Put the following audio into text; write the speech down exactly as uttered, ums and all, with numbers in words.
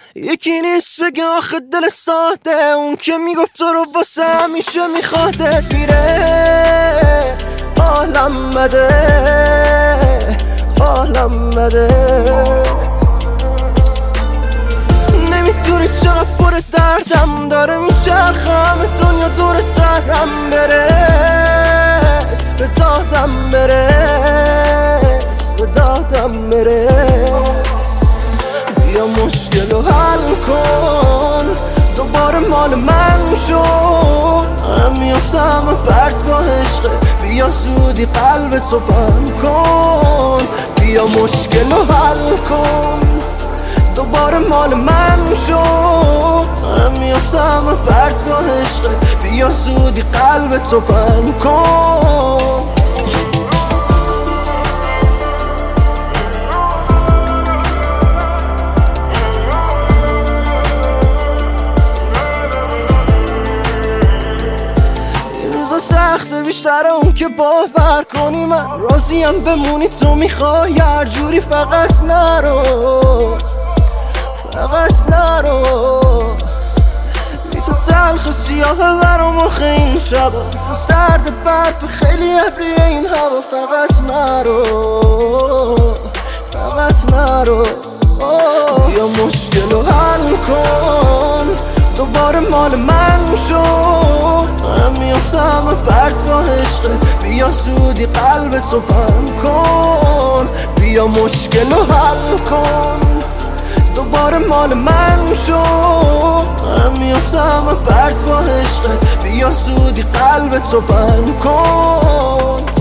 یکی نیست بگه آخه دل ساده، اون که میگفت تو رو واسه همیشه میخوادت. میره حالم بده، حالم بده، نمیدونی چقدر پر دردم داره، میچرخم دنیا دور سرم. برس به دادم، برس به دادم، برس بیا مشکلو حل کن، دوباره مال من شد. دارم میافتم پرتگاه عشقه، بیا زودی قلب تو بند کن. بیا مشکلو حل کن، دوباره مال من شد. دارم میافتم پرتگاه عشقه، بیا زودی قلب تو بند کن. سخته بیشتر اون که باور کنی، من راضیم بمونی تو میخوای هر جوری، فقط نرو، فقط نرو. بی تو تلخ سیاه برام آخه این شبا، بی تو سرد برف خیلی ابری این هوا. فقط نرو، فقط نرو. بیا مشکلو حل کن، دوباره مال من شد. دارم میافتم پرتگاه عشقه، بیا زودی قلب تو بند کن. بیا مشکلو حل کن، دوباره مال من شد. دارم میافتم پرتگاه عشقه، بیا زودی قلب تو بند کن.